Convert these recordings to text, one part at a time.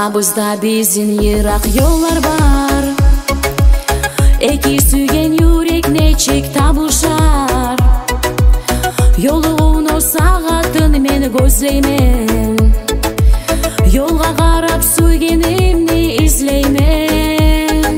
Арамызда биздин йыраак жоллор бар. Эки сүйген юрек нечек табышар. Жолугуну сагатын мен көзлеймен. Жолга карап сүйгенимни излеймен.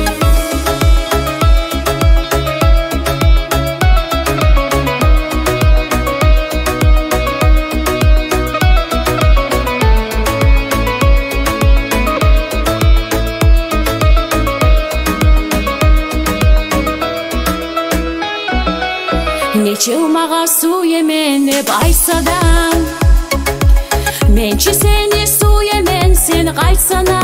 Нече мага сүйемен деп айтса да, менчи сени сүйемен, сен кайтсана.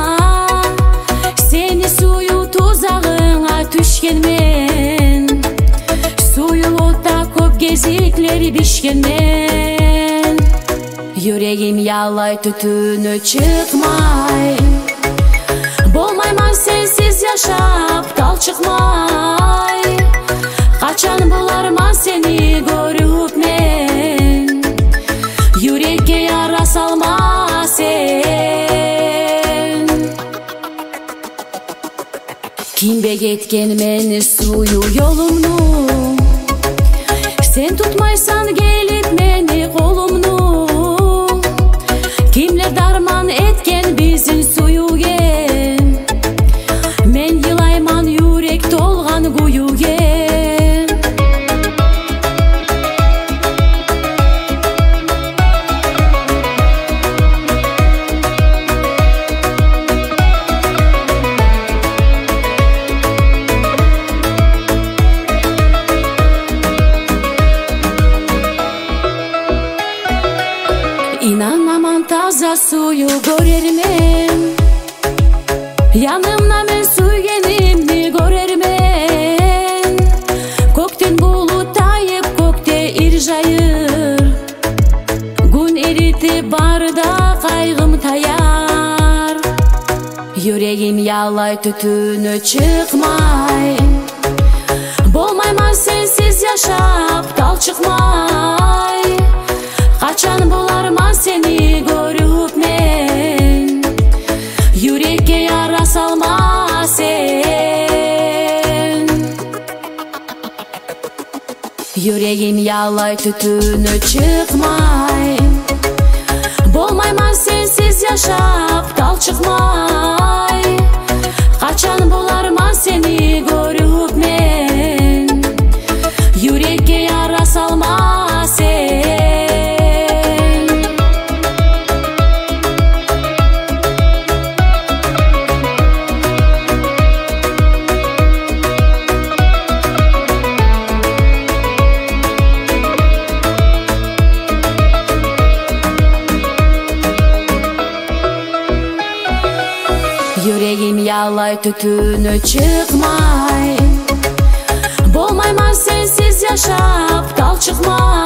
Сени сүйүү тузагыңа түшкенмен, сүйүүтта көп кезиктер бишкенмен. Юрегим ялай түтүнү чыкмай, болмайман сенсиз жашап талчыкмай. Качан буларман сени көрүп мен, юрекке яра салма сен. Кимге кеткен мени сүйүү жолумну, сен тутмайсан келип мени колумну. Кимдер дарман эткен биздин сүйүүгө, мен жылайман юрек толган күйүүгө. İnanamam таза сүйүү көрермен, янымна мен сүйгенимни көрермен. Көктен булут тайып, көкте ир жайыр, күн эритип барда кайгым таяр. Юрегим ялай түтүнү чыкмай, болмайман сенсиз жашап талчыкмай. Качан буларман сени көрүп мен, юрекке яра салма сен. Юрегим ялай түтүнү чыкмай, болмайман сенсиз жашап талчыкмай. Качан буларман сени көрүп мен, юрекке яра салма сен. Юрегим ялай түтүнү чыкмай, болмайман сенсиз жашап талчыкмай.